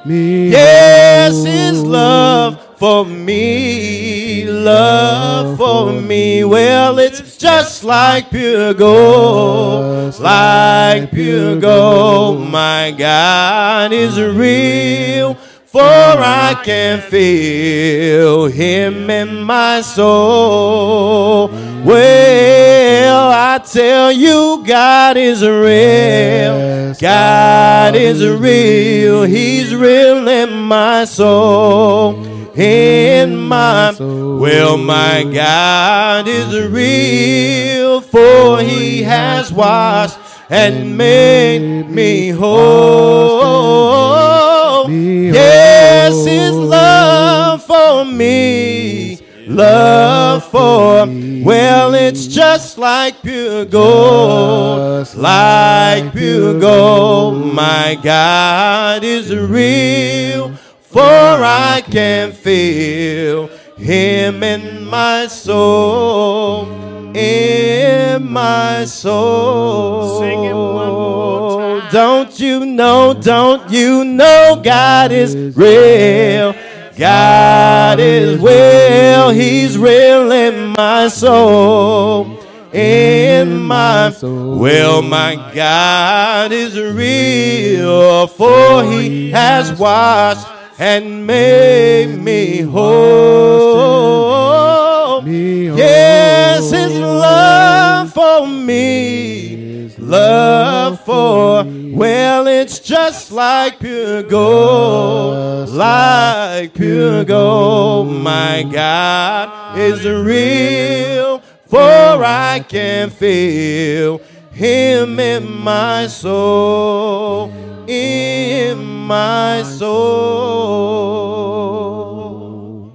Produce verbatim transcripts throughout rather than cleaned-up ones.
me. Yes, his love for me, love for me. Well, it's just like pure gold, like pure gold. My God is real, for I can feel him in my soul. Well, I tell you, God is real. God is real. He's real in my soul. In my soul. Well, my God is real, for he has washed and made me whole. Yes, his love for me, love for me. Well, it's just like pure gold, like pure gold. My God is real, for I can feel him in my soul, in my soul. Sing it one more time. Don't you know, don't you know God is real? God is real, he's real in my soul, in my soul. Well, my God is real, for he has washed and made me whole. Yes, his love for me, love for, well, it's just like pure gold, like pure gold. My God is real, for I can feel him in my soul, in my soul.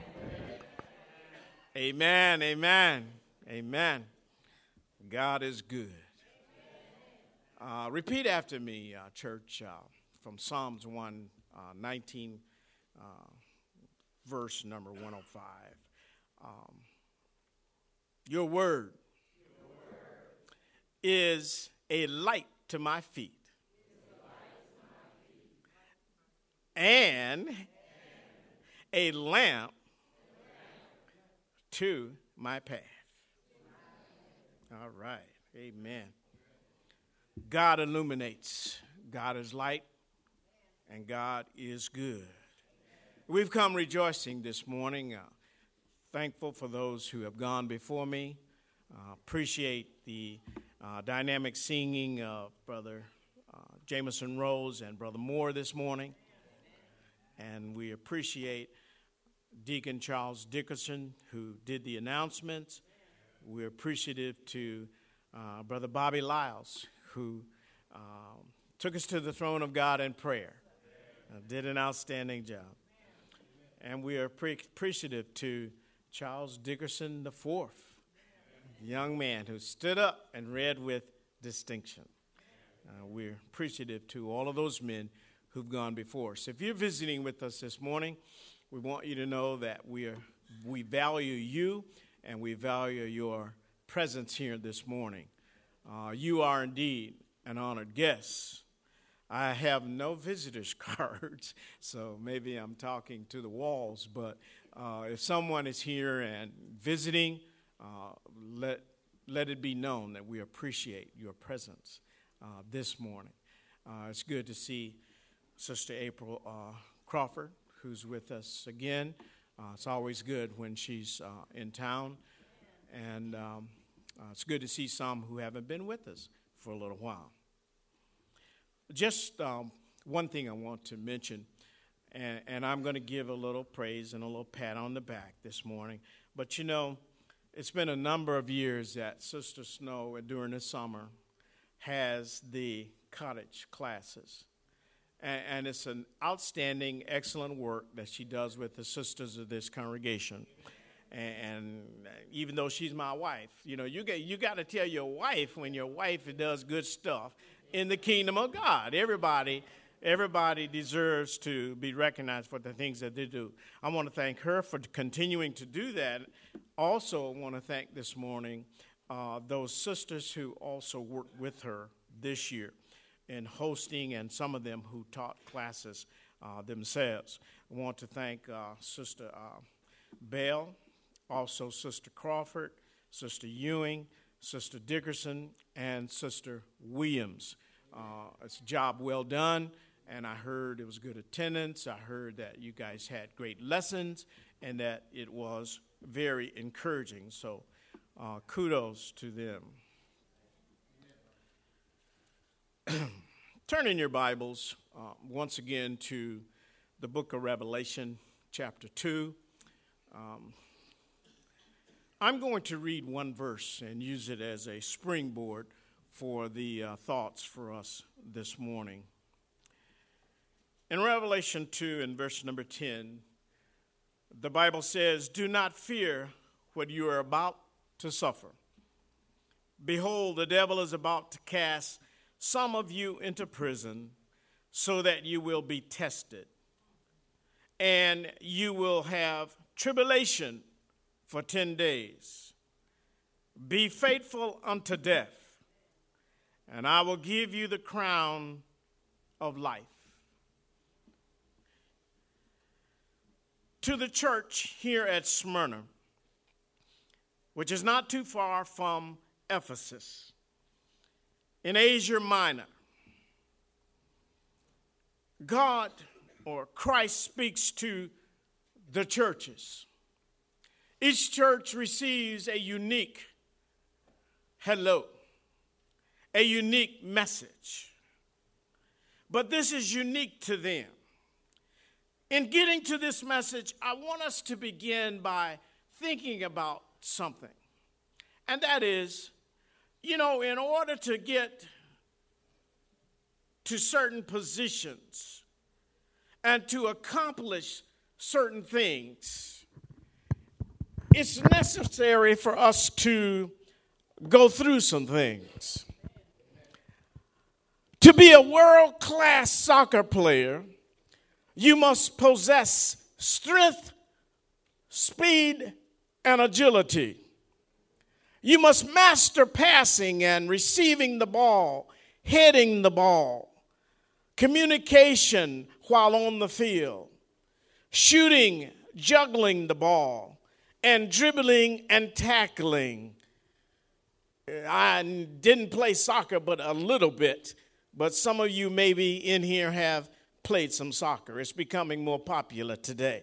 Amen, amen, amen. God is good. Uh, repeat after me, uh, church, uh, from Psalms one nineteen, uh, verse number one oh five. Um, your word is a light to my feet and a lamp to my path. All right. Amen. God illuminates. God is light, and God is good. We've come rejoicing this morning, uh, thankful for those who have gone before me. Uh, appreciate the uh, dynamic singing of Brother uh, Jameson Rose and Brother Moore this morning. And we appreciate Deacon Charles Dickerson, who did the announcements. We're appreciative to uh, Brother Bobby Lyles, who um, took us to the throne of God in prayer. Uh, did an outstanding job. And we are pre- appreciative to Charles Dickerson the fourth, young man who stood up and read with distinction. Uh, we're appreciative to all of those men who've gone before us. If you're visiting with us this morning, we want you to know that we are we value you and we value your presence here this morning. Uh, you are indeed an honored guest. I have no visitors cards, so maybe I'm talking to the walls, but uh, if someone is here and visiting, uh, let, let it be known that we appreciate your presence uh, this morning. Uh, it's good to see Sister April uh, Crawford, who's with us again. Uh, it's always good when she's uh, in town, and um, uh, it's good to see some who haven't been with us for a little while. Just um, one thing I want to mention, and, and I'm going to give a little praise and a little pat on the back this morning. But, you know, it's been a number of years that Sister Snow, during the summer, has the cottage classes. And, and it's an outstanding, excellent work that she does with the sisters of this congregation. And, and even though she's my wife, you know, you get, you got to tell your wife when your wife does good stuff in the kingdom of God. Everybody, everybody deserves to be recognized for the things that they do. I want to thank her for continuing to do that. Also, I want to thank this morning uh, those sisters who also worked with her this year in hosting, and some of them who taught classes uh, themselves. I want to thank uh, Sister uh, Bell, also Sister Crawford, Sister Ewing, Sister Dickerson, and Sister Williams. Uh, it's a job well done, and I heard it was good attendance. I heard that you guys had great lessons and that it was very encouraging. So uh, kudos to them. Turn in your Bibles uh, once again to the book of Revelation, chapter two. Um, I'm going to read one verse and use it as a springboard for the uh, thoughts for us this morning. In Revelation two, in verse number ten, the Bible says, "Do not fear what you are about to suffer. Behold, the devil is about to cast some of you into prison so that you will be tested. And you will have tribulation for ten days. Be faithful unto death, and I will give you the crown of life." To the church here at Smyrna, which is not too far from Ephesus, in Asia Minor, God or Christ speaks to the churches. Each church receives a unique hello, a unique message. But this is unique to them. In getting to this message, I want us to begin by thinking about something. And that is, you know, in order to get to certain positions and to accomplish certain things, it's necessary for us to go through some things. To be a world-class soccer player, you must possess strength, speed, and agility. You must master passing and receiving the ball, heading the ball, communication while on the field, shooting, juggling the ball, and dribbling and tackling. I didn't play soccer but a little bit, but some of you maybe in here have played some soccer. It's becoming more popular today.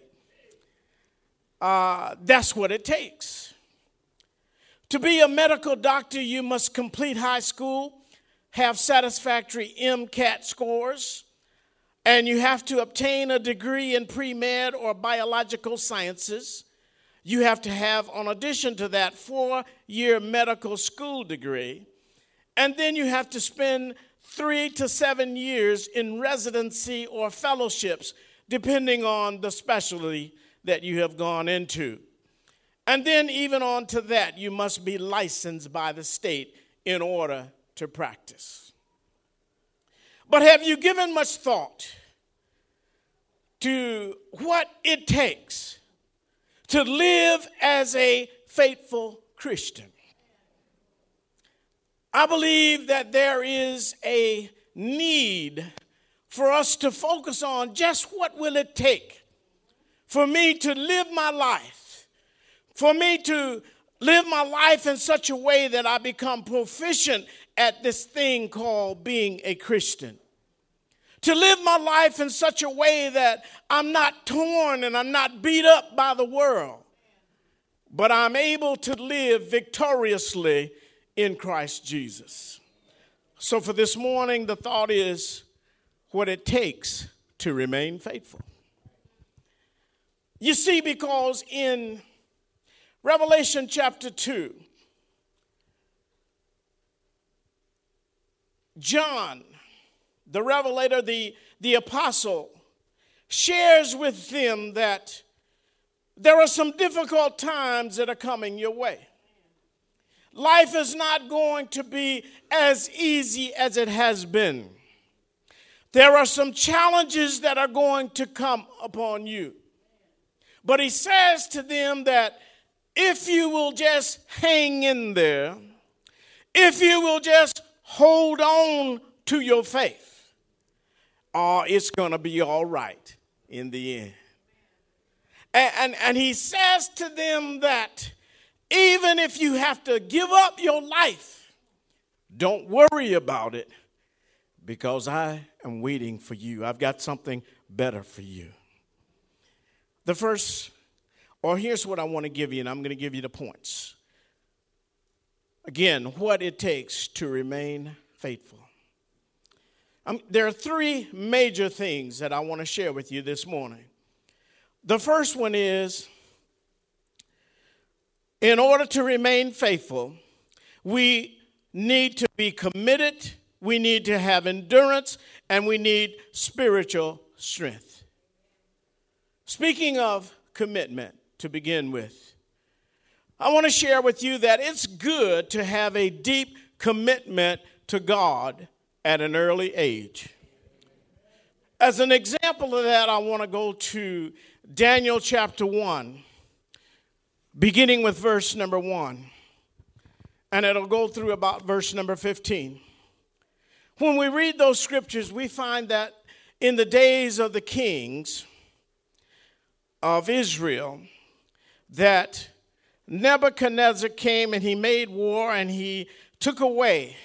Uh, that's what it takes. To be a medical doctor, you must complete high school, have satisfactory MCAT scores, and you have to obtain a degree in pre-med or biological sciences. You have to have, in addition to that, four-year medical school degree, and then you have to spend three to seven years in residency or fellowships, depending on the specialty that you have gone into. And then even on to that, you must be licensed by the state in order to practice. But have you given much thought to what it takes to live as a faithful Christian? I believe that there is a need for us to focus on just what will it take for me to live my life, for me to live my life in such a way that I become proficient at this thing called being a Christian. To live my life in such a way that I'm not torn and I'm not beat up by the world, but I'm able to live victoriously in Christ Jesus. So for this morning, the thought is what it takes to remain faithful. You see, because in Revelation chapter two, John, the revelator, the, the apostle, shares with them that there are some difficult times that are coming your way. Life is not going to be as easy as it has been. There are some challenges that are going to come upon you. But he says to them that if you will just hang in there, if you will just hold on to your faith, or it's going to be all right in the end. And, and, and he says to them that even if you have to give up your life, don't worry about it, because I am waiting for you. I've got something better for you. The first, or here's what I want to give you, and I'm going to give you the points. Again, what it takes to remain faithful. Um, there are three major things that I want to share with you this morning. The first one is, in order to remain faithful, we need to be committed, we need to have endurance, and we need spiritual strength. Speaking of commitment, to begin with, I want to share with you that it's good to have a deep commitment to God at an early age. As an example of that, I want to go to Daniel chapter one, beginning with verse number one. And it'll go through about verse number fifteen. When we read those scriptures, we find that in the days of the kings of Israel, that Nebuchadnezzar came and he made war and he took away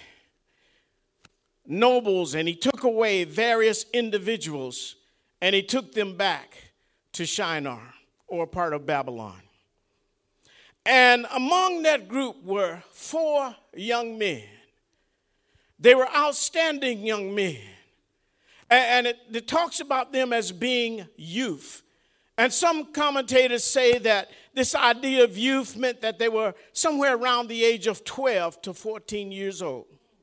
nobles and he took away various individuals and he took them back to Shinar, or part of Babylon. And among that group were four young men. They were outstanding young men. And it, it talks about them as being youth. And some commentators say that this idea of youth meant that they were somewhere around the age of twelve to fourteen years old.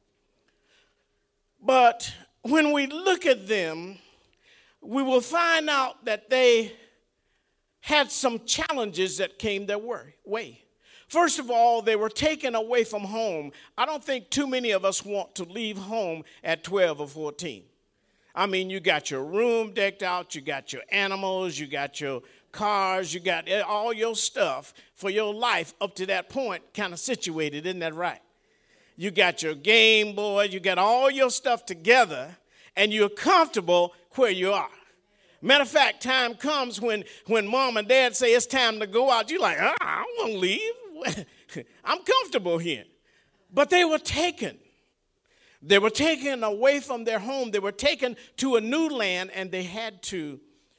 But when we look at them, we will find out that they had some challenges that came their way. First of all, they were taken away from home. I don't think too many of us want to leave home at twelve or fourteen. I mean, you got your room decked out, you got your animals, you got your cars, you got all your stuff for your life up to that point kind of situated, isn't that right? You got your Game Boy, you got all your stuff together, and you're comfortable where you are. Matter of fact, time comes when, when mom and dad say it's time to go out. You're like, uh, I don't want to leave. I'm comfortable here. But they were taken. They were taken away from their home. They were taken to a new land, and they had to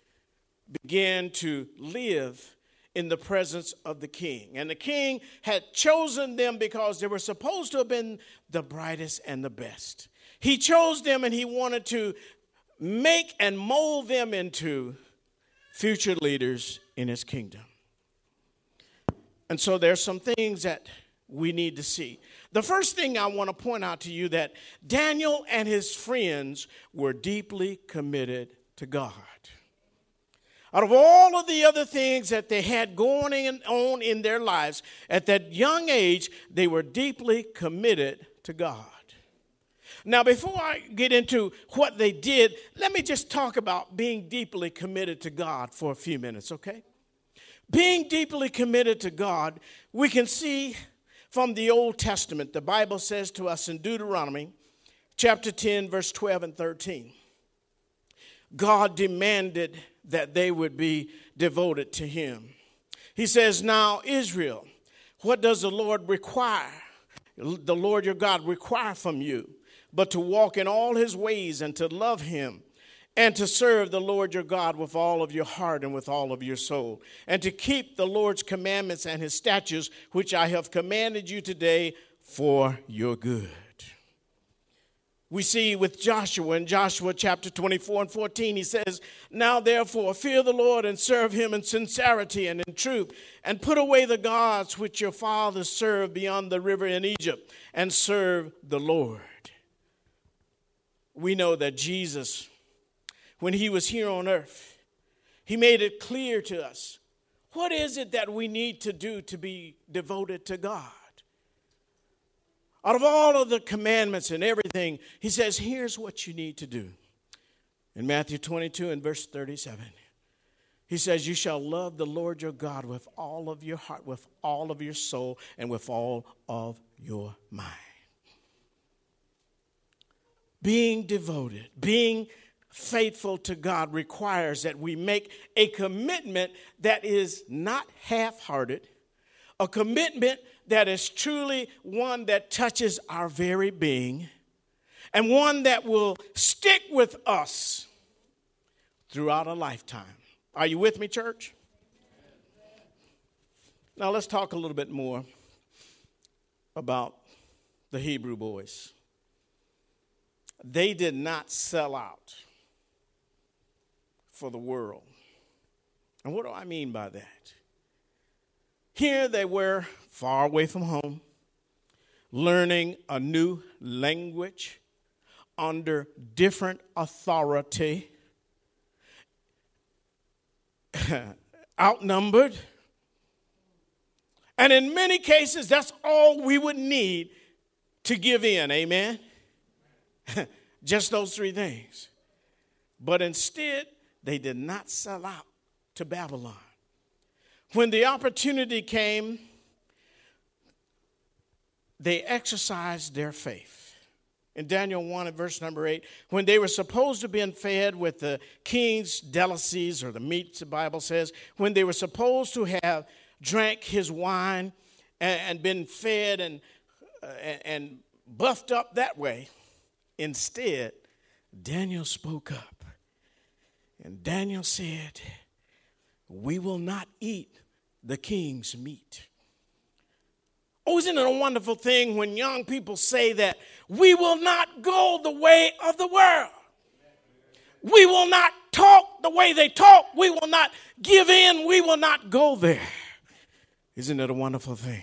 begin to live in the presence of the king. And the king had chosen them because they were supposed to have been the brightest and the best. He chose them, and he wanted to make and mold them into future leaders in his kingdom. And so there's some things that we need to see. The first thing I want to point out to you that Daniel and his friends were deeply committed to God. Out of all of the other things that they had going on in their lives, at that young age, they were deeply committed to God. Now, before I get into what they did, let me just talk about being deeply committed to God for a few minutes, okay? Being deeply committed to God, we can see from the Old Testament. The Bible says to us in Deuteronomy chapter ten, verse twelve and thirteen, God demanded that they would be devoted to him. He says, now, Israel, what does the Lord require? The Lord your God require from you, but to walk in all his ways and to love him and to serve the Lord your God with all of your heart and with all of your soul, and to keep the Lord's commandments and his statutes, which I have commanded you today for your good. We see with Joshua in Joshua chapter twenty-four and fourteen, he says, now therefore fear the Lord and serve him in sincerity and in truth, and put away the gods which your fathers served beyond the river in Egypt, and serve the Lord. We know that Jesus, when he was here on earth, he made it clear to us, what is it that we need to do to be devoted to God? Out of all of the commandments and everything, he says, here's what you need to do. In Matthew twenty-two and verse thirty-seven, he says, you shall love the Lord your God with all of your heart, with all of your soul, and with all of your mind. Being devoted, being faithful to God requires that we make a commitment that is not half-hearted, a commitment that is truly one that touches our very being, and one that will stick with us throughout a lifetime. Are you with me, church? Now let's talk a little bit more about the Hebrew boys. They did not sell out for the world. And what do I mean by that? Here they were, far away from home, learning a new language under different authority, outnumbered. And in many cases, that's all we would need to give in, amen? Just those three things. But instead, they did not sell out to Babylon. When the opportunity came, they exercised their faith. In Daniel one, at verse number eight, when they were supposed to be fed with the king's delicacies, or the meats, the Bible says, when they were supposed to have drank his wine and, and been fed and, uh, and buffed up that way, instead, Daniel spoke up. And Daniel said, we will not eat the king's meat. Oh, isn't it a wonderful thing when young people say that we will not go the way of the world? We will not talk the way they talk. We will not give in. We will not go there. Isn't it a wonderful thing?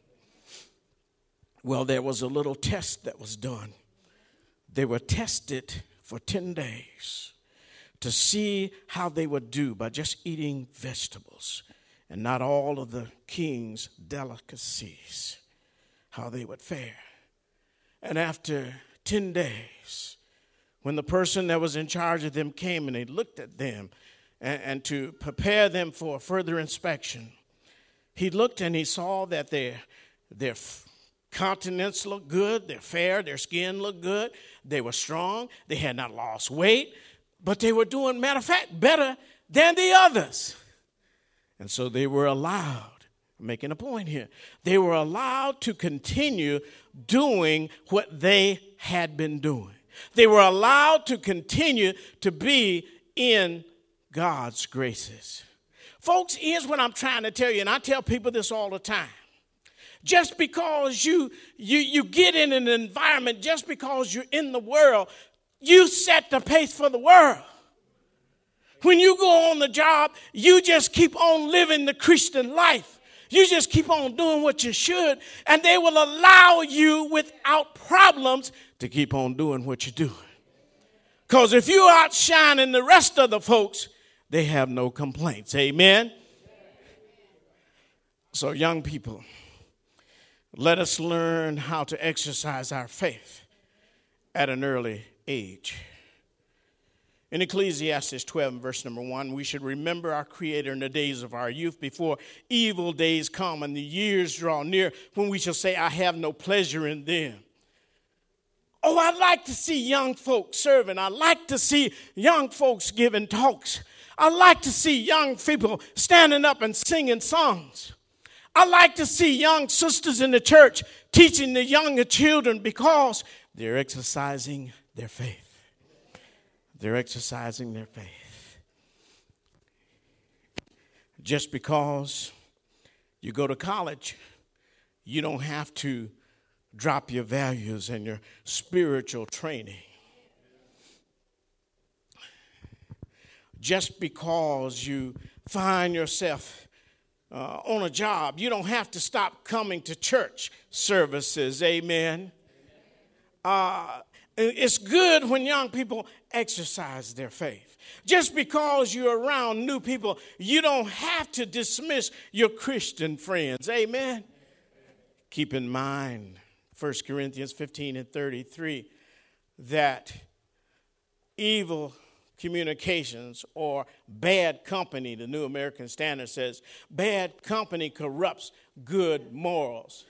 Well, there was a little test that was done. They were tested for ten days to see how they would do by just eating vegetables and not all of the king's delicacies, how they would fare. And after ten days, when the person that was in charge of them came and they looked at them and, and to prepare them for further inspection, he looked and he saw that their, their countenance looked good, their fair, their skin looked good, they were strong, they had not lost weight, but they were doing, matter of fact, better than the others. And so they were allowed, I'm making a point here, they were allowed to continue doing what they had been doing. They were allowed to continue to be in God's graces. Folks, here's what I'm trying to tell you, and I tell people this all the time. Just because you, you, you get in an environment, just because you're in the world, you set the pace for the world. When you go on the job, you just keep on living the Christian life. You just keep on doing what you should, and they will allow you without problems to keep on doing what you're doing. Because if you're outshining the rest of the folks, they have no complaints. Amen? So young people, let us learn how to exercise our faith at an early age. In Ecclesiastes twelve, verse number one, we should remember our Creator in the days of our youth before evil days come and the years draw near when we shall say, I have no pleasure in them. Oh, I like to see young folks serving. I like to see young folks giving talks. I like to see young people standing up and singing songs. I like to see young sisters in the church teaching the younger children because they're exercising their faith. They're exercising their faith. Just because you go to college, you don't have to drop your values and your spiritual training. Just because you find yourself uh, on a job, you don't have to stop coming to church services. Amen. Uh, it's good when young people exercise their faith. Just because you're around new people, you don't have to dismiss your Christian friends. Amen. Keep in mind, First Corinthians fifteen and thirty-three, that evil communications or bad company, the New American Standard says, bad company corrupts good morals.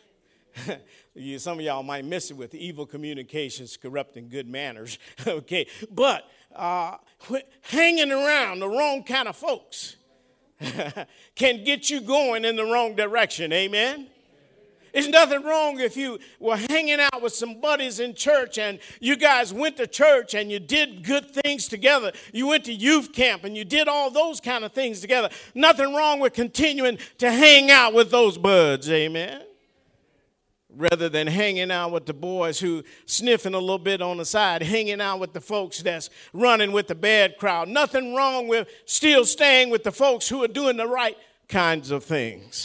Some of y'all might miss it with evil communications corrupting good manners. Okay, but uh, hanging around the wrong kind of folks can get you going in the wrong direction. Amen? There's nothing wrong if you were hanging out with some buddies in church and you guys went to church and you did good things together. You went to youth camp and you did all those kind of things together. Nothing wrong with continuing to hang out with those buds. Amen? Rather than hanging out with the boys who sniffing a little bit on the side, hanging out with the folks that's running with the bad crowd. Nothing wrong with still staying with the folks who are doing the right kinds of things.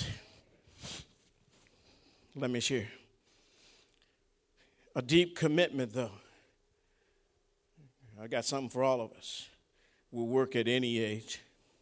Let me share. A deep commitment, though. I got something for all of us. We'll work at any age.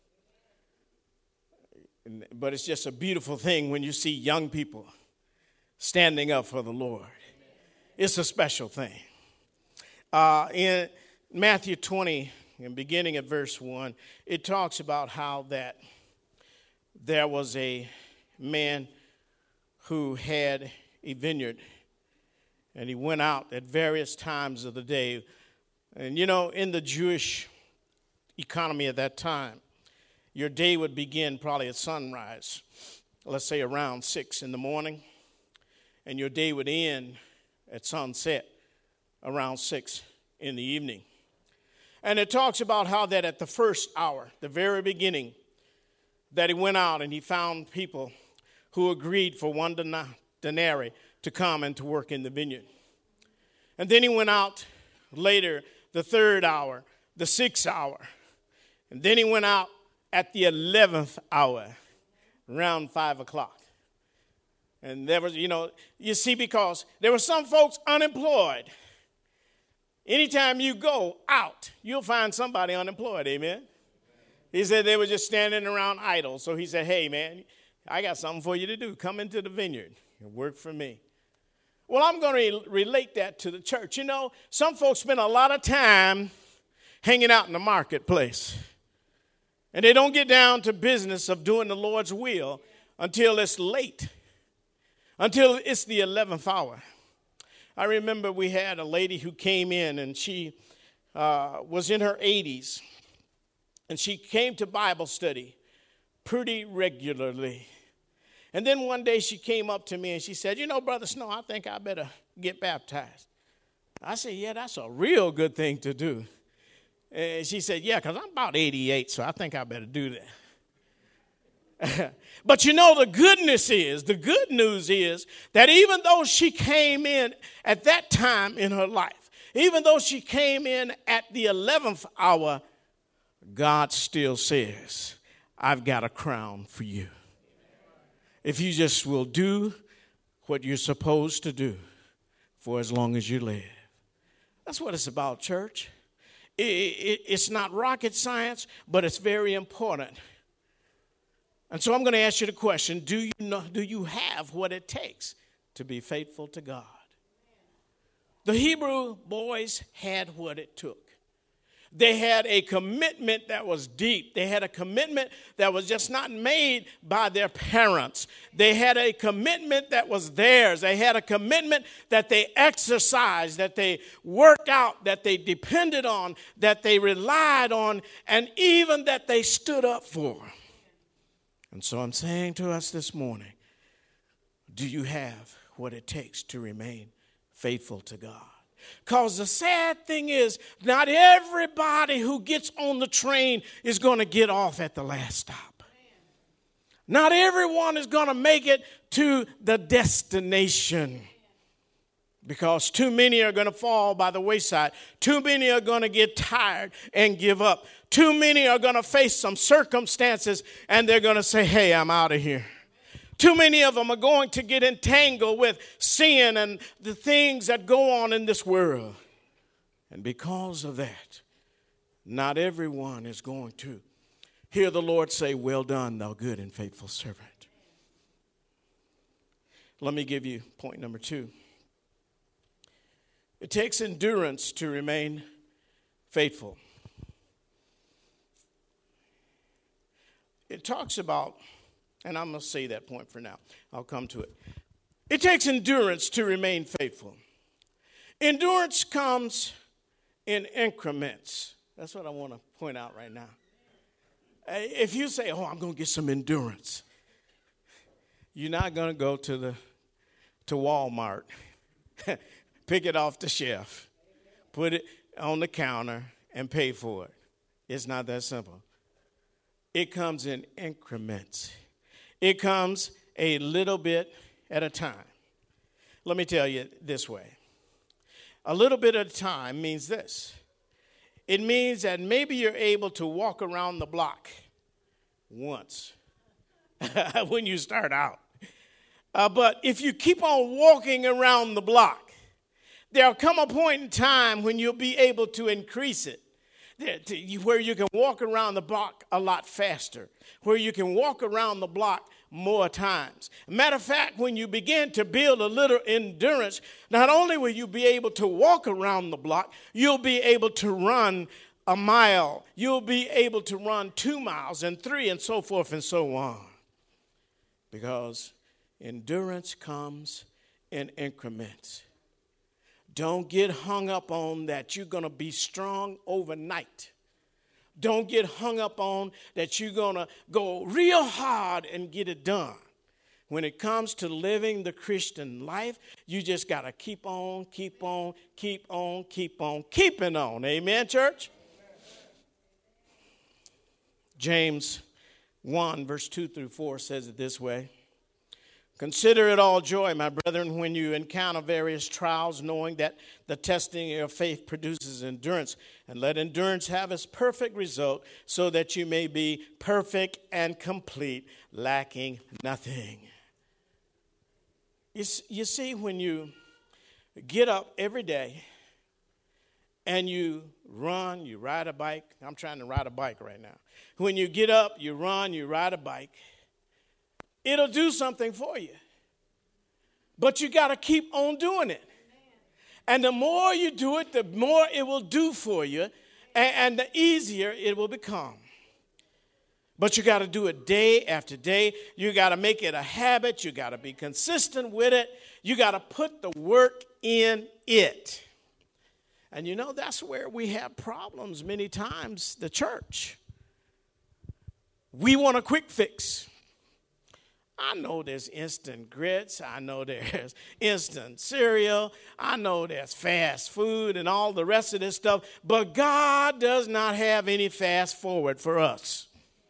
But it's just a beautiful thing when you see young people standing up for the Lord. It's a special thing. Uh, in Matthew twenty, and beginning at verse one, it talks about how that there was a man who had a vineyard, and he went out at various times of the day. And, you know, in the Jewish economy at that time, your day would begin probably at sunrise, let's say around six in the morning, and your day would end at sunset around six in the evening. And it talks about how that at the first hour, the very beginning, that he went out and he found people who agreed for one denarii to come and to work in the vineyard. And then he went out later, the third hour, the sixth hour. And then he went out at the eleventh hour, around five o'clock. And there was, you know, you see, because there were some folks unemployed. Anytime you go out, you'll find somebody unemployed, amen? He said they were just standing around idle. So he said, hey, man, I got something for you to do. Come into the vineyard and work for me. Well, I'm going to re- relate that to the church. You know, some folks spend a lot of time hanging out in the marketplace. And they don't get down to business of doing the Lord's will until it's late, until it's the eleventh hour. I remember we had a lady who came in, and she uh, was in her eighties. And she came to Bible study pretty regularly. And then one day she came up to me and she said, you know, Brother Snow, I think I better get baptized. I said, yeah, that's a real good thing to do. And she said, yeah, because I'm about eighty-eight, so I think I better do that. But you know, the goodness is, the good news is that even though she came in at that time in her life, even though she came in at the eleventh hour, God still says, I've got a crown for you. If you just will do what you're supposed to do for as long as you live. That's what it's about, church. It, it, it's not rocket science, but it's very important. And so I'm going to ask you the question, do you know, do you have what it takes to be faithful to God? The Hebrew boys had what it took. They had a commitment that was deep. They had a commitment that was just not made by their parents. They had a commitment that was theirs. They had a commitment that they exercised, that they worked out, that they depended on, that they relied on, and even that they stood up for. And so I'm saying to us this morning, do you have what it takes to remain faithful to God? Because the sad thing is, not everybody who gets on the train is going to get off at the last stop. Not everyone is going to make it to the destination. Because too many are going to fall by the wayside. Too many are going to get tired and give up. Too many are going to face some circumstances and they're going to say, hey, I'm out of here. Too many of them are going to get entangled with sin and the things that go on in this world. And because of that, not everyone is going to hear the Lord say, well done, thou good and faithful servant. Let me give you point number two. It takes endurance to remain faithful. It talks about, and I'm going to say that point for now. I'll come to it. It takes endurance to remain faithful. Endurance comes in increments That's what I want to point out right now. If you say, oh, I'm going to get some endurance, you're not going to go to the to Walmart, pick it off the shelf, put it on the counter, and pay for it. It's not that simple. It comes in increments. It comes a little bit at a time. Let me tell you this way. A little bit at a time means this. It means that maybe you're able to walk around the block once when you start out. Uh, but if you keep on walking around the block, there'll come a point in time when you'll be able to increase it, where you can walk around the block a lot faster, where you can walk around the block more times. Matter of fact, when you begin to build a little endurance, not only will you be able to walk around the block, you'll be able to run a mile. You'll be able to run two miles and three and so forth and so on. Because endurance comes in increments. Don't get hung up on that you're going to be strong overnight. Don't get hung up on that you're going to go real hard and get it done. When it comes to living the Christian life, you just got to keep on, keep on, keep on, keep on, keeping on. Amen, church? James one, verse two through four says it this way. Consider it all joy, my brethren, when you encounter various trials, knowing that the testing of your faith produces endurance. And let endurance have its perfect result, so that you may be perfect and complete, lacking nothing. You, you see, when you get up every day and you run, you ride a bike. I'm trying to ride a bike right now. When you get up, you run, you ride a bike. It'll do something for you. But you got to keep on doing it. And the more you do it, the more it will do for you, and, and the easier it will become. But you got to do it day after day. You got to make it a habit. You got to be consistent with it. You got to put the work in it. And you know, that's where we have problems many times, the church. We want a quick fix. I know there's instant grits. I know there's instant cereal. I know there's fast food and all the rest of this stuff. But God does not have any fast forward for us.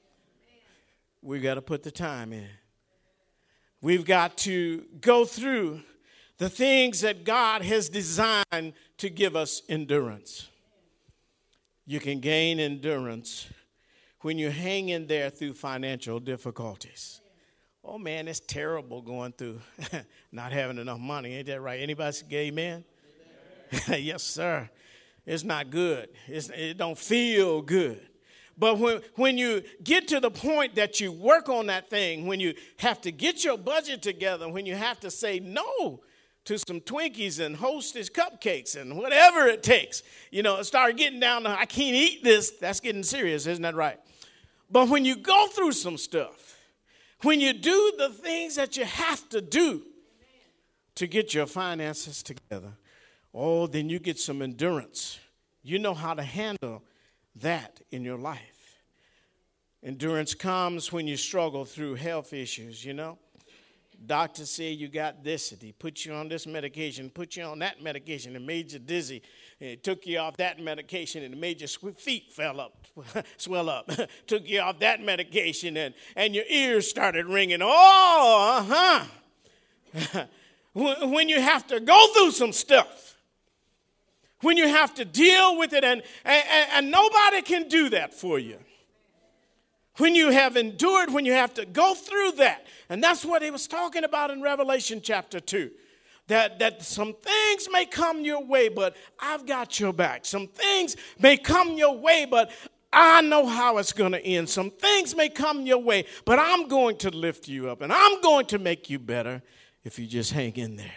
We got to put the time in. We've got to go through the things that God has designed to give us endurance. You can gain endurance when you hang in there through financial difficulties. Oh, man, it's terrible going through not having enough money. Ain't that right? Anybody say amen? Yes, sir. It's not good. It's, it don't feel good. But when, when you get to the point that you work on that thing, when you have to get your budget together, when you have to say no to some Twinkies and Hostess cupcakes and whatever it takes, you know, start getting down to, I can't eat this, that's getting serious, isn't that right? But when you go through some stuff, when you do the things that you have to do to get your finances together, oh, then you get some endurance. You know how to handle that in your life. Endurance comes when you struggle through health issues, you know. Doctor said you got this, and he put you on this medication, put you on that medication, and made you dizzy. And it took you off that medication, and it made your feet fell up, swell up. Took you off that medication, and, and your ears started ringing. Oh, uh-huh. When you have to go through some stuff, when you have to deal with it, and, and, and nobody can do that for you. When you have endured, when you have to go through that. And that's what he was talking about in Revelation chapter two. That, that some things may come your way, but I've got your back. Some things may come your way, but I know how it's going to end. Some things may come your way, but I'm going to lift you up. And I'm going to make you better if you just hang in there.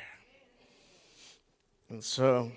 And so,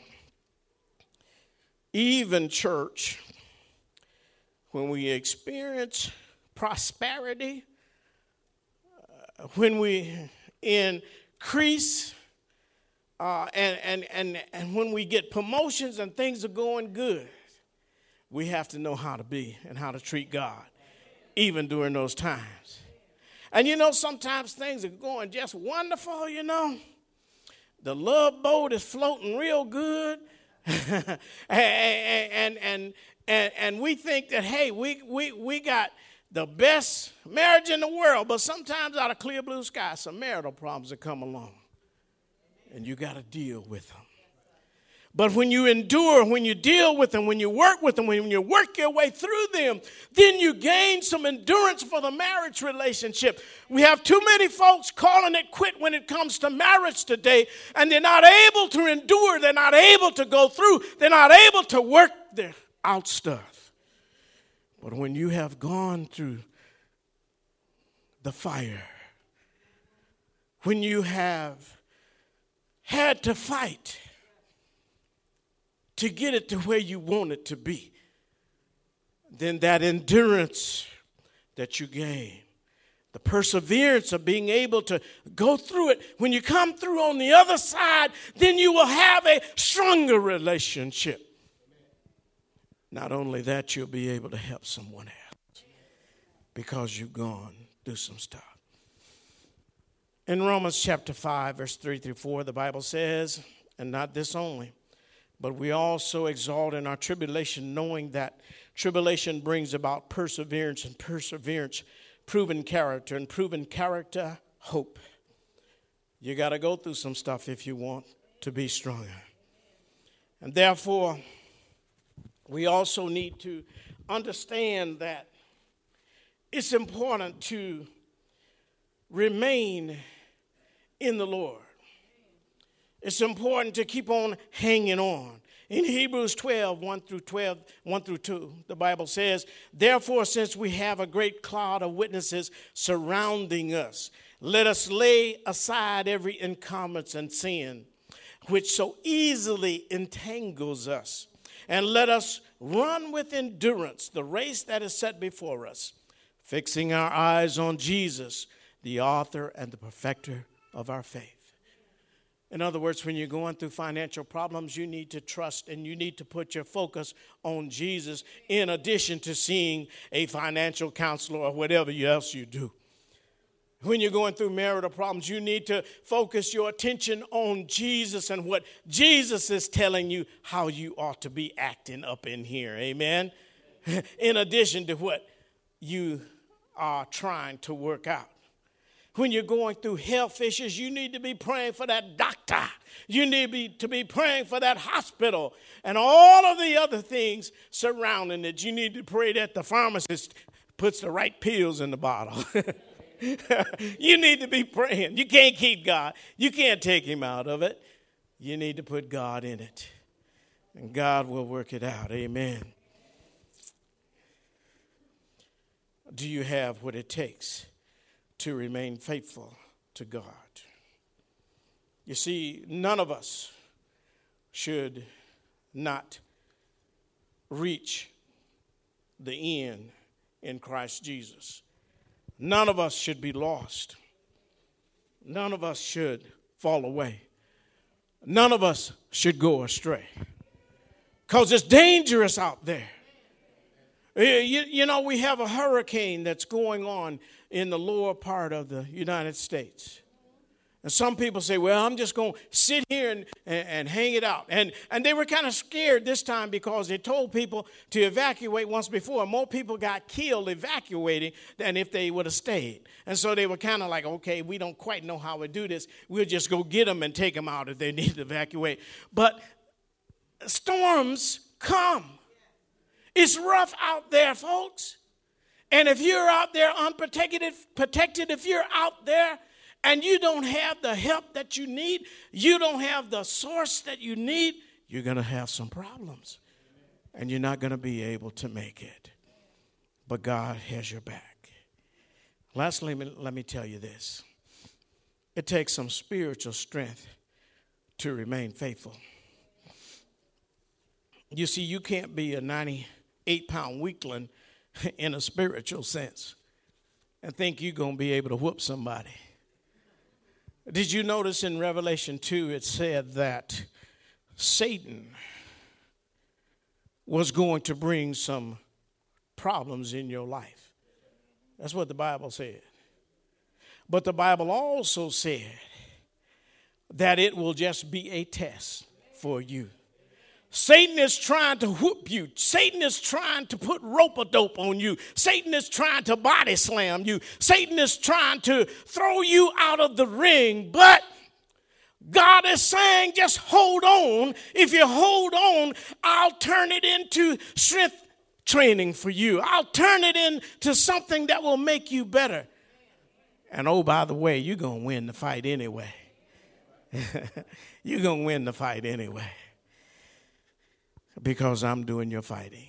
even church, when we experience prosperity, uh, when we increase, uh, and, and, and, and when we get promotions and things are going good, we have to know how to be and how to treat God, even during those times. And you know, sometimes things are going just wonderful, you know. The love boat is floating real good. and, and, and, and, and we think that, hey, we, we, we got the best marriage in the world. But sometimes out of clear blue sky, some marital problems that come along. And you got to deal with them. But when you endure, when you deal with them, when you work with them, when you work your way through them, then you gain some endurance for the marriage relationship. We have too many folks calling it quit when it comes to marriage today, and they're not able to endure. They're not able to go through. They're not able to work their out stuff. But when you have gone through the fire, when you have had to fight to get it to where you want it to be, then that endurance that you gain, the perseverance of being able to go through it, when you come through on the other side, then you will have a stronger relationship. Not only that, you'll be able to help someone else because you've gone through some stuff. In Romans chapter five, verse three through four, the Bible says, and not this only, but we also exalt in our tribulation, knowing that tribulation brings about perseverance, and perseverance, proven character, and proven character, hope. You got to go through some stuff if you want to be stronger. And therefore, we also need to understand that it's important to remain in the Lord. It's important to keep on hanging on. In Hebrews twelve, one through twelve, one through two, the Bible says, therefore, since we have a great cloud of witnesses surrounding us, let us lay aside every encumbrance and sin, which so easily entangles us, and let us run with endurance the race that is set before us, fixing our eyes on Jesus, the author and the perfecter of our faith. In other words, when you're going through financial problems, you need to trust and you need to put your focus on Jesus in addition to seeing a financial counselor or whatever else you do. When you're going through marital problems, you need to focus your attention on Jesus and what Jesus is telling you how you ought to be acting up in here. Amen? In addition to what you are trying to work out. When you're going through health issues, you need to be praying for that doctor. You need to be, to be praying for that hospital and all of the other things surrounding it. You need to pray that the pharmacist puts the right pills in the bottle. You need to be praying. You can't keep God. You can't take him out of it. You need to put God in it. And God will work it out. Amen. Do you have what it takes to remain faithful to God? You see, none of us should not reach the end in Christ Jesus. None of us should be lost. None of us should fall away. None of us should go astray. Because it's dangerous out there. You, you know, we have a hurricane that's going on in the lower part of the United States. And some people say, well, I'm just going to sit here and, and, and hang it out. And, and they were kind of scared this time because they told people to evacuate once before. More people got killed evacuating than if they would have stayed. And so they were kind of like, okay, we don't quite know how we do this. We'll just go get them and take them out if they need to evacuate. But storms come. It's rough out there, folks. And if you're out there unprotected, protected, if you're out there and you don't have the help that you need, you don't have the source that you need, you're going to have some problems. And you're not going to be able to make it. But God has your back. Lastly, let me tell you this. It takes some spiritual strength to remain faithful. You see, you can't be a ninety-eight pound weakling in a spiritual sense and think you're going to be able to whoop somebody. Did you notice in Revelation two it said that Satan was going to bring some problems in your life. That's what the Bible said. But the Bible also said that it will just be a test for you. Satan is trying to whoop you. Satan is trying to put rope-a-dope on you. Satan is trying to body slam you. Satan is trying to throw you out of the ring. But God is saying, just hold on. If you hold on, I'll turn it into strength training for you. I'll turn it into something that will make you better. And oh, by the way, you're going to win the fight anyway. You're going to win the fight anyway. Because I'm doing your fighting.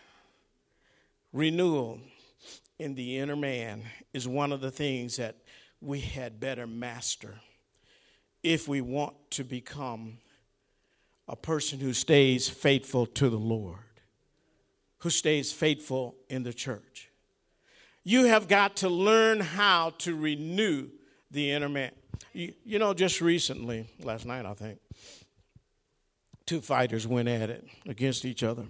Renewal in the inner man is one of the things that we had better master if we want to become a person who stays faithful to the Lord, who stays faithful in the church. You have got to learn how to renew the inner man. You, you know, just recently, last night I think, two fighters went at it against each other.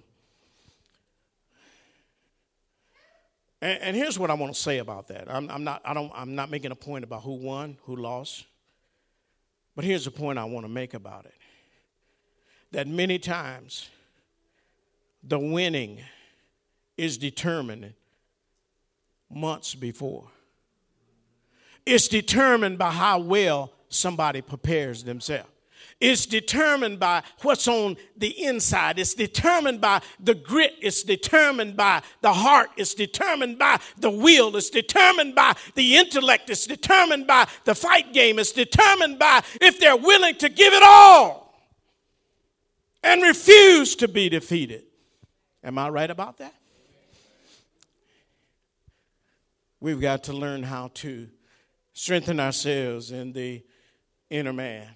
And, and here's what I want to say about that. I'm, I'm not. I don't. I'm not making a point about who won, who lost. But here's the point I want to make about it: that many times the winning is determined months before. It's determined by how well somebody prepares themselves. It's determined by what's on the inside. It's determined by the grit. It's determined by the heart. It's determined by the will. It's determined by the intellect. It's determined by the fight game. It's determined by if they're willing to give it all and refuse to be defeated. Am I right about that? We've got to learn how to strengthen ourselves in the inner man.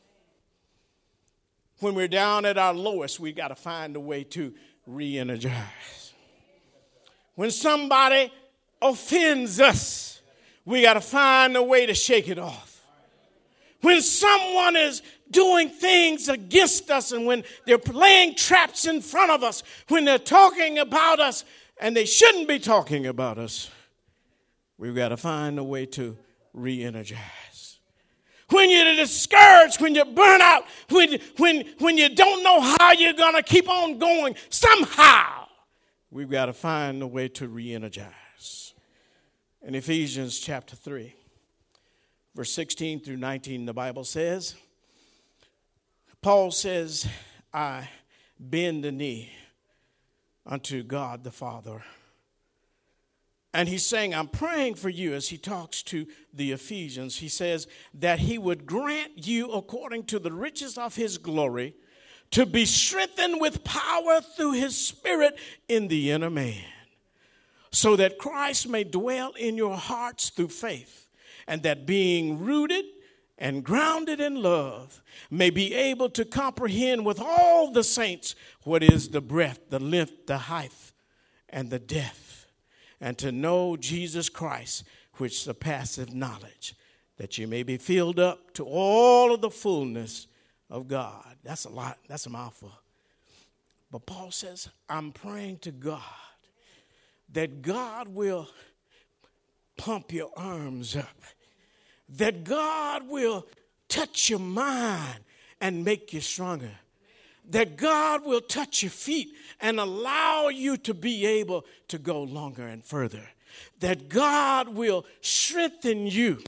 When we're down at our lowest, we got to find a way to re-energize. When somebody offends us, we got to find a way to shake it off. When someone is doing things against us and when they're laying traps in front of us, when they're talking about us and they shouldn't be talking about us, we've got to find a way to re-energize. When you're discouraged, when you're burnt out, when, when, when you don't know how you're going to keep on going, somehow we've got to find a way to re-energize. In Ephesians chapter three, verse sixteen through nineteen, the Bible says, Paul says, I bend the knee unto God the Father. And he's saying, I'm praying for you as he talks to the Ephesians. He says that he would grant you, according to the riches of his glory, to be strengthened with power through his Spirit in the inner man, so that Christ may dwell in your hearts through faith, and that being rooted and grounded in love may be able to comprehend with all the saints what is the breadth, the length, the height, and the depth, and to know Jesus Christ, which surpasseth knowledge, that you may be filled up to all of the fullness of God. That's a lot. That's a mouthful. But Paul says, I'm praying to God that God will pump your arms up, that God will touch your mind and make you stronger, that God will touch your feet and allow you to be able to go longer and further, that God will strengthen you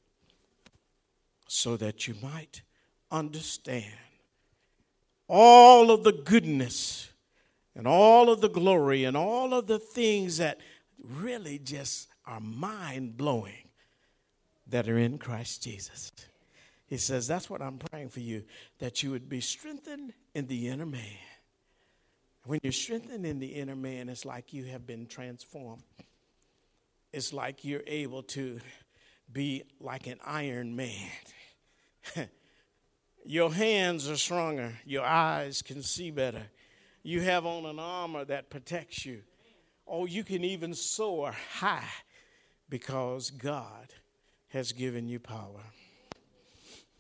so that you might understand all of the goodness and all of the glory and all of the things that really just are mind-blowing that are in Christ Jesus. He says, that's what I'm praying for you, that you would be strengthened in the inner man. When you're strengthened in the inner man, it's like you have been transformed. It's like you're able to be like an iron man. Your hands are stronger. Your eyes can see better. You have on an armor that protects you. Oh, you can even soar high because God has given you power.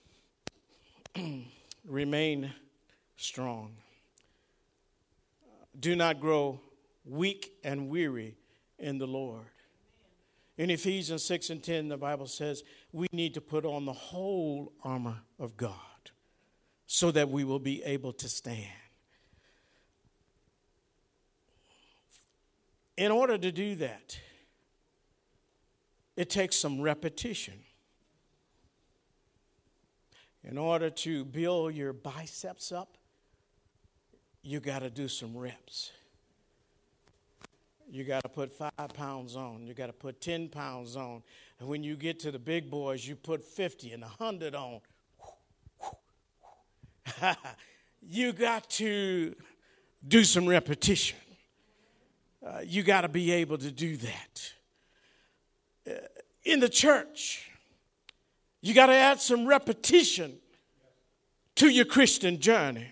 Remain strong. do not grow weak and weary in the Lord. In Ephesians six and ten, the Bible says we need to put on the whole armor of God so that we will be able to stand. In order to do that, it takes some repetition. In order to build your biceps up, you got to do some reps. You got to put five pounds on. You got to put ten pounds on. And when you get to the big boys, you put fifty and one hundred on. You got to do some repetition. Uh, you got to be able to do that. Uh, in the church, you got to add some repetition to your Christian journey.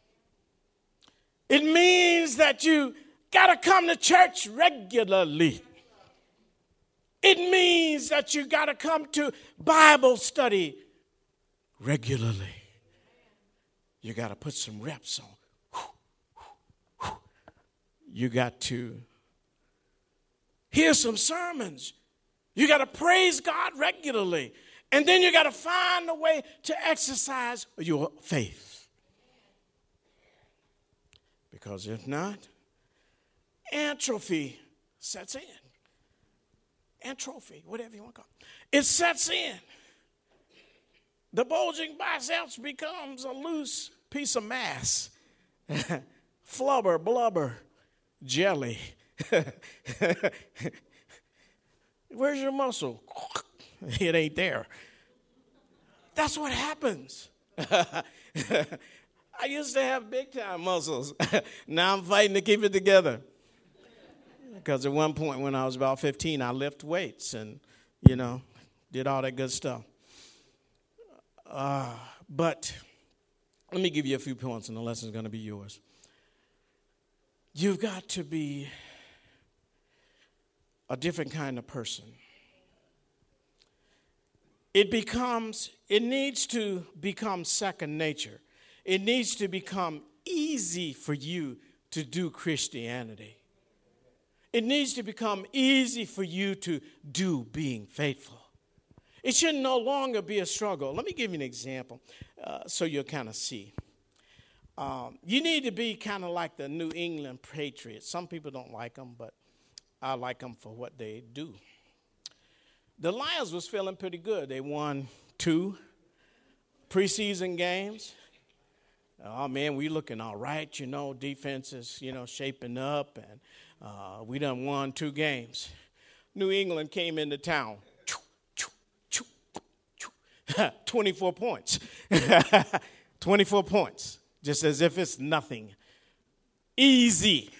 It means that you got to come to church regularly. It means that you got to come to Bible study regularly. You got to put some reps on. You got to hear some sermons. You got to praise God regularly. And then you got to find a way to exercise your faith. Because if not, atrophy sets in. Atrophy, whatever you want to call it. It sets in. The bulging biceps becomes a loose piece of mass. Flubber, blubber, jelly. Where's your muscle? It ain't there. That's what happens. I used to have big time muscles. Now I'm fighting to keep it together. Because at one point when I was about fifteen, I lifted weights and, you know, did all that good stuff. Uh, but let me give you a few points and the lesson's going to be yours. You've got to be a different kind of person. It becomes, it needs to become second nature. It needs to become easy for you to do Christianity. It needs to become easy for you to do being faithful. It should no longer be a struggle. Let me give you an example uh, so you'll kind of see. Um, you need to be kind of like the New England Patriots. Some people don't like them, but I like them for what they do. The Lions was feeling pretty good. They won two preseason games. Oh, man, we looking all right, you know, defense is, you know, shaping up, and uh, we done won two games. New England came into town. twenty-four points. twenty-four points, just as if it's nothing. Easy.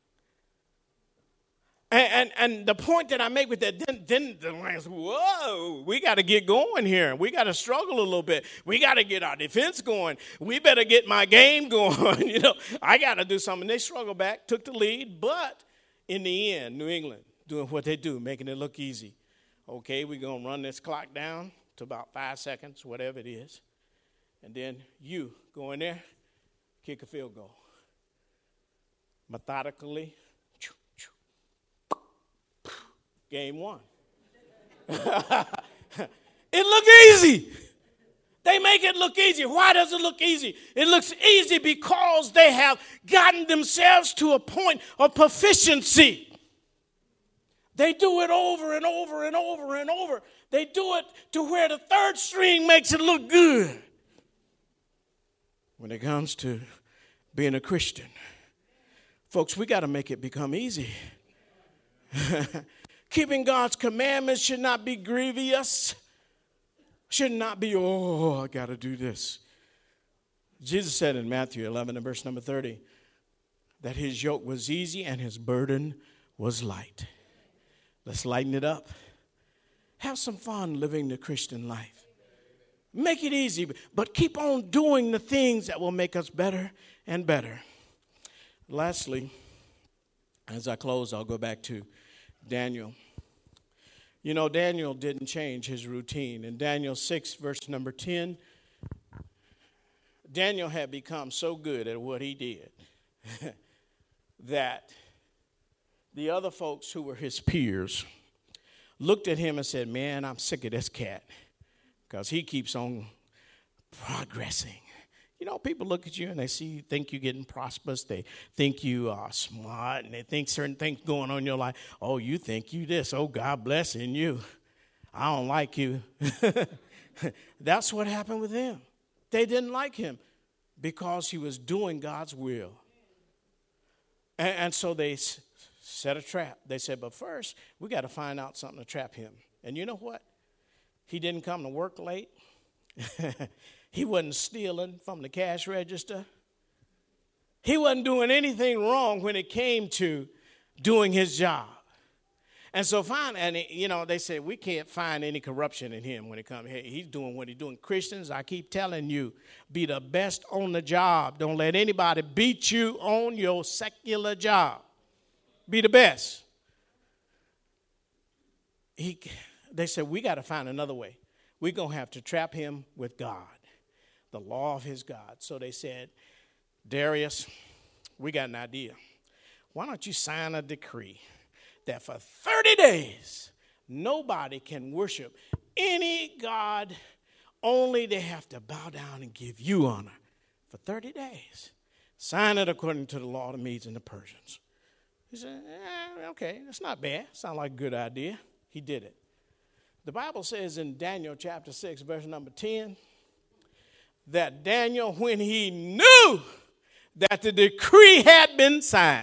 And, and and the point that I make with that, then, then the Lions, whoa, we got to get going here. We got to struggle a little bit. We got to get our defense going. We better get my game going. You know, I got to do something. They struggled back, took the lead, but in the end, New England doing what they do, making it look easy. Okay, we're going to run this clock down to about five seconds, whatever it is. And then you go in there, kick a field goal. Methodically. Game one. It looked easy. They make it look easy. Why does it look easy? It looks easy because they have gotten themselves to a point of proficiency. They do it over and over and over and over. They do it to where the third string makes it look good. When it comes to being a Christian, folks, we got to make it become easy. Keeping God's commandments should not be grievous. Should not be, oh, I got to do this. Jesus said in Matthew eleven and verse number thirty that his yoke was easy and his burden was light. Let's lighten it up. Have some fun living the Christian life. Make it easy, but keep on doing the things that will make us better and better. Lastly, as I close, I'll go back to Daniel. You know, Daniel didn't change his routine. In Daniel six, verse number ten, Daniel had become so good at what he did that the other folks who were his peers looked at him and said, man, I'm sick of this cat because he keeps on progressing. You know, people look at you and they see, think you're getting prosperous. They think you are smart, and they think certain things going on in your life. Oh, you think you this. Oh, God blessing you. I don't like you. That's what happened with him. They didn't like him because he was doing God's will. And, and so they s- set a trap. They said, but first, we got to find out something to trap him. And you know what? He didn't come to work late. He wasn't stealing from the cash register. He wasn't doing anything wrong when it came to doing his job. And so fine, and it, you know, they said we can't find any corruption in him when it comes. Hey, he's doing what he's doing. Christians, I keep telling you, be the best on the job. Don't let anybody beat you on your secular job. Be the best. He, they said we got to find another way. We're going to have to trap him with God, the law of his God. So they said, Darius, we got an idea. Why don't you sign a decree that for thirty days, nobody can worship any God, only they have to bow down and give you honor for thirty days. Sign it according to the law of the Medes and the Persians. He said, eh, okay, that's not bad. Sounds like a good idea. He did it. The Bible says in Daniel chapter six, verse number ten, that Daniel, when he knew that the decree had been signed,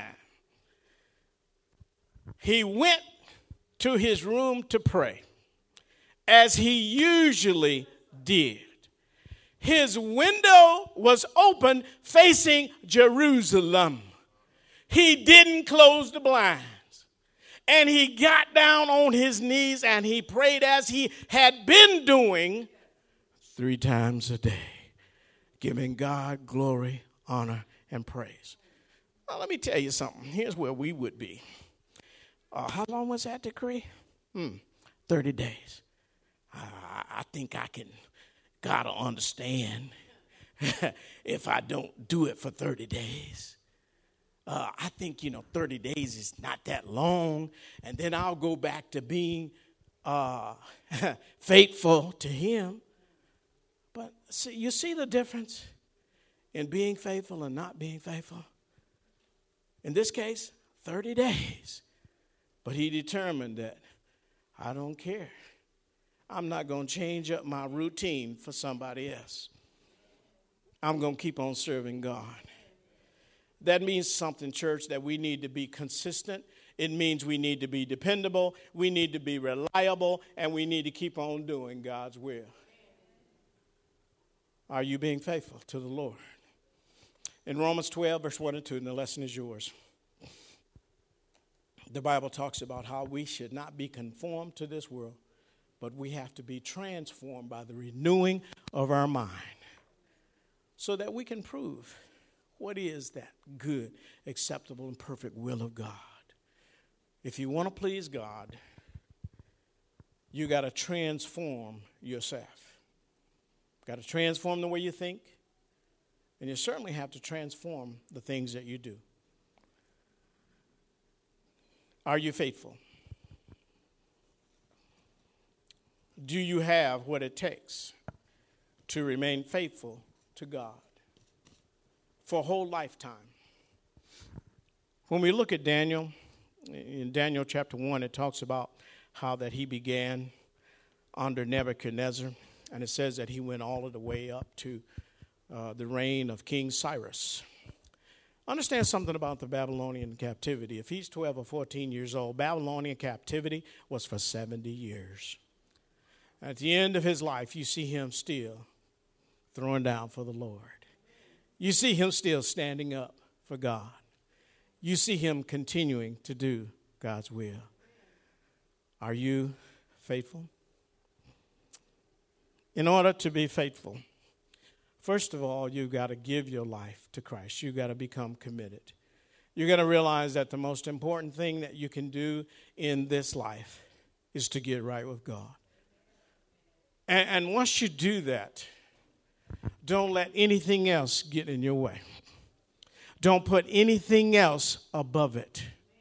he went to his room to pray, as he usually did. His window was open facing Jerusalem. He didn't close the blinds. And he got down on his knees and he prayed as he had been doing three times a day, giving God glory, honor, and praise. Now, let me tell you something. Here's where we would be. Uh, how long was that decree? Hmm, thirty days. Uh, I think I can, God will understand if I don't do it for thirty days. Uh, I think, you know, thirty days is not that long. And then I'll go back to being uh, faithful to him. But see, you see the difference in being faithful and not being faithful? In this case, thirty days. But he determined that I don't care. I'm not going to change up my routine for somebody else. I'm going to keep on serving God. That means something, church, that we need to be consistent. It means we need to be dependable. We need to be reliable. And we need to keep on doing God's will. Are you being faithful to the Lord? In Romans twelve, verse one and two, and the lesson is yours. The Bible talks about how we should not be conformed to this world, but we have to be transformed by the renewing of our mind so that we can prove what is that good, acceptable, and perfect will of God. If you want to please God, you got to transform yourself. Got to transform the way you think, and you certainly have to transform the things that you do. Are you faithful? Do you have what it takes to remain faithful to God for a whole lifetime? When we look at Daniel, in Daniel chapter one, it talks about how that he began under Nebuchadnezzar, and it says that he went all of the way up to uh, the reign of King Cyrus. Understand something about the Babylonian captivity. If he's twelve or fourteen years old, Babylonian captivity was for seventy years. At the end of his life, you see him still throwing down for the Lord. You see him still standing up for God. You see him continuing to do God's will. Are you faithful? In order to be faithful, first of all, you've got to give your life to Christ. You've got to become committed. You've got to realize that the most important thing that you can do in this life is to get right with God. And, and once you do that, don't let anything else get in your way. Don't put anything else above it.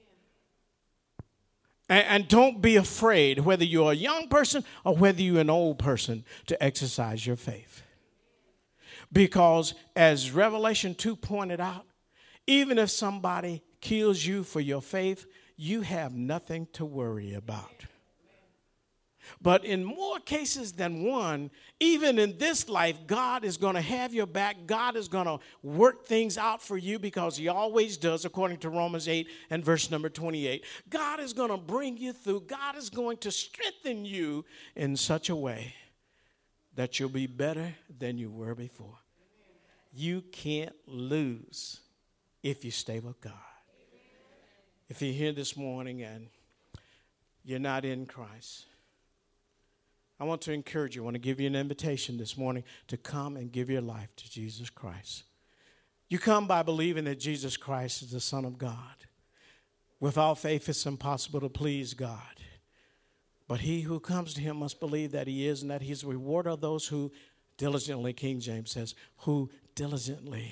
And, and don't be afraid, whether you're a young person or whether you're an old person, to exercise your faith. Because as Revelation two pointed out, even if somebody kills you for your faith, you have nothing to worry about. But in more cases than one, even in this life, God is going to have your back. God is going to work things out for you because he always does, according to Romans eight and verse number twenty-eight. God is going to bring you through. God is going to strengthen you in such a way that you'll be better than you were before. You can't lose if you stay with God. If you're here this morning and you're not in Christ, I want to encourage you. I want to give you an invitation this morning to come and give your life to Jesus Christ. You come by believing that Jesus Christ is the Son of God. Without faith, it's impossible to please God. But he who comes to him must believe that he is and that he's a rewarder of those who diligently, King James says, who diligently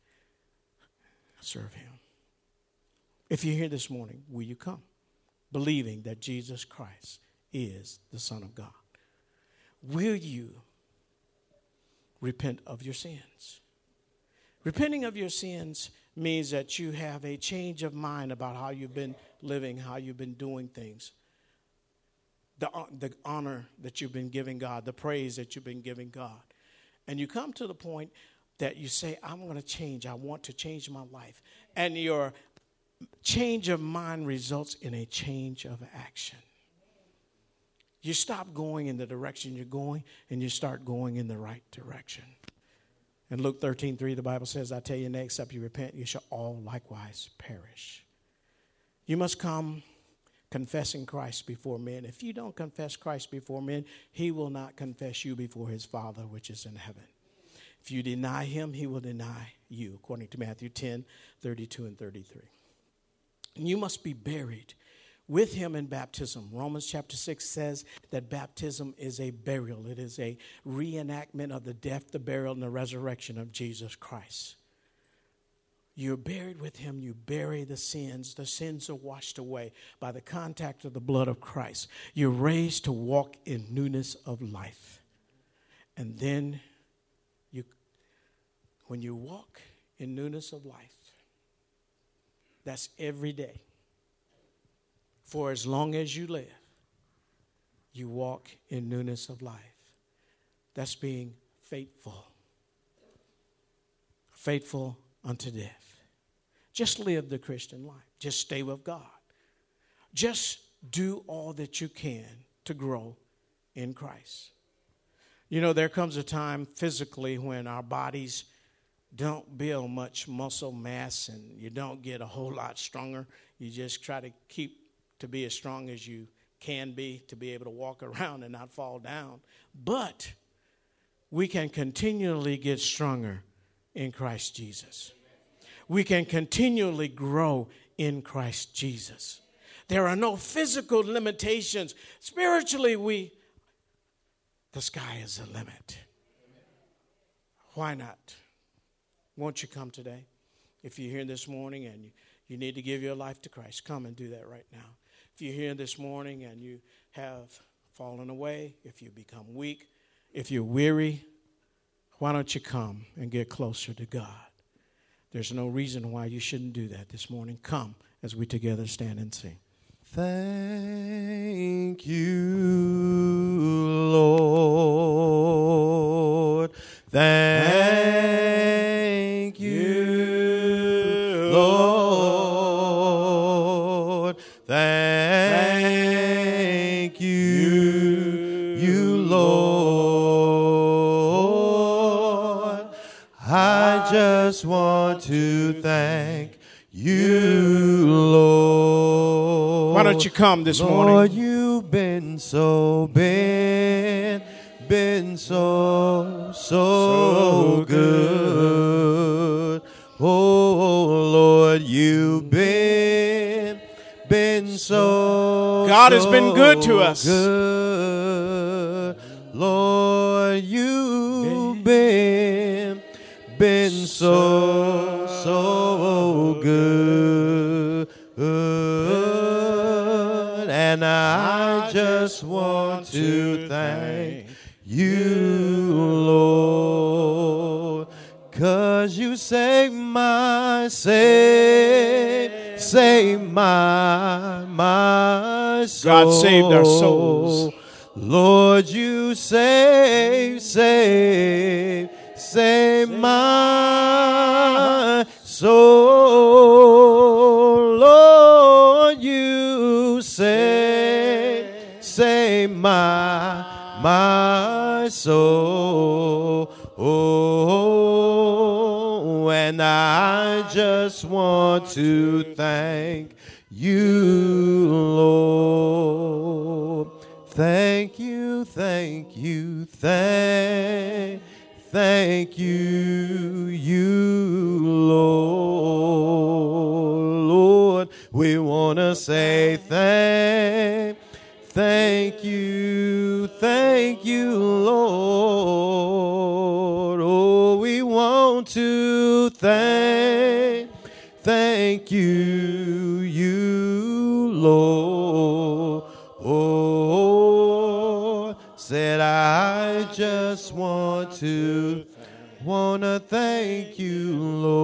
serve him. If you're here this morning, will you come believing that Jesus Christ is the Son of God? Will you repent of your sins? Repenting of your sins means that you have a change of mind about how you've been living, how you've been doing things. The, the honor that you've been giving God, the praise that you've been giving God. And you come to the point that you say, I'm going to change. I want to change my life. And your change of mind results in a change of action. You stop going in the direction you're going, and you start going in the right direction. In Luke thirteen three, the Bible says, I tell you, nay, except you repent, you shall all likewise perish. You must come confessing Christ before men. If you don't confess Christ before men, he will not confess you before his Father, which is in heaven. If you deny him, he will deny you, according to Matthew ten thirty-two and thirty-three. And you must be buried with him in baptism. Romans chapter six says that baptism is a burial. It is a reenactment of the death, the burial, and the resurrection of Jesus Christ. You're buried with him. You bury the sins. The sins are washed away by the contact of the blood of Christ. You're raised to walk in newness of life. And then you, when you walk in newness of life, that's every day. For as long as you live, you walk in newness of life. That's being faithful. Faithful unto death. Just live the Christian life. Just stay with God. Just do all that you can to grow in Christ. You know, there comes a time physically when our bodies don't build much muscle mass and you don't get a whole lot stronger. You just try to keep to be as strong as you can be, to be able to walk around and not fall down. But we can continually get stronger in Christ Jesus. We can continually grow in Christ Jesus. There are no physical limitations. Spiritually, we, the sky is the limit. Why not? Won't you come today? If you're here this morning and you, you need to give your life to Christ, come and do that right now. If you're here this morning and you have fallen away, if you become weak, if you're weary, why don't you come and get closer to God? There's no reason why you shouldn't do that this morning. Come as we together stand and sing. Thank you, Lord. Thank you, Lord. Thank you, you, Lord. I just want to thank you, Lord. Why don't you come this Lord, morning? Lord, you've been so, been, been so, so good. Oh, Lord, you've been, been so, God has been good to us. Good. Lord, you've been, been so, so good. And I just want to thank you, Lord, 'cause you saved my, save, save my, my soul. God saved our souls. Lord, you save, save, save my soul. Lord, you save, save my, my soul. Oh, and I just want to thank you, Lord. Thank you, thank you, thank, thank you, you, Lord. Lord, we want to say thank, thank you, thank you, Lord. Oh, we want to thank, thank you, you, Lord. Oh, said I just want to, want to thank you,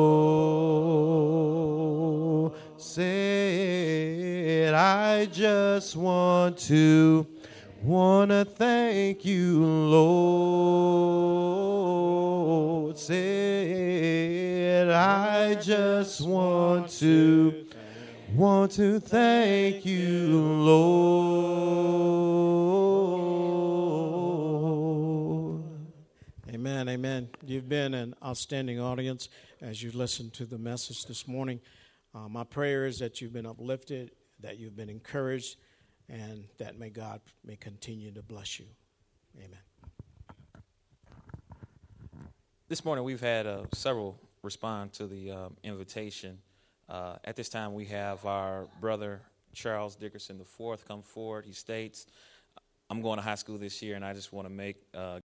Lord. Said I just want to, want to thank you, Lord. Said I just want to, want to thank you, Lord. Amen, amen. You've been an outstanding audience as you listened to the message this morning. Uh, my prayer is that you've been uplifted, that you've been encouraged, and that may God may continue to bless you. Amen. This morning we've had uh, several respond to the um, invitation. Uh, at this time we have our brother Charles Dickerson the fourth come forward. He states, I'm going to high school this year and I just want to make uh,